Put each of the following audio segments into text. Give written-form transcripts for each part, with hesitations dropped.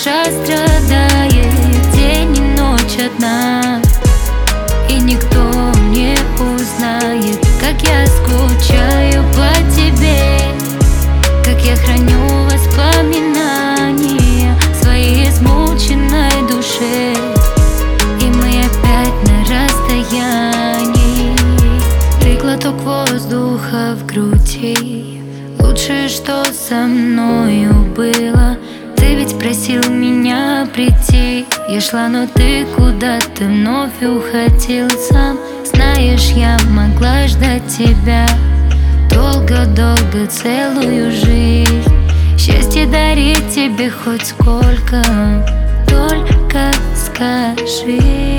душа страдает день и ночь одна, и никто не узнает, как я скучаю по тебе, как я храню воспоминания своей измученной душе. И мы опять на расстоянии. Ты глоток воздуха в груди, лучшее, что со мною было. Ты ведь просил меня прийти, я шла, но ты куда-то вновь уходил сам. Знаешь, я могла ждать тебя долго-долго, целую жизнь. Счастье дарить тебе хоть сколько, только скажи.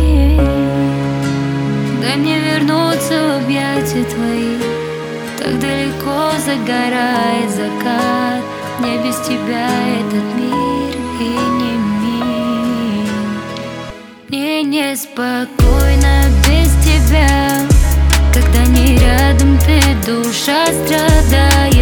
Дай мне вернуться в объятия твои, так далеко загорает закат. Мне без тебя этот мир и не мир. Мне неспокойно без тебя, когда не рядом ты, душа страдает.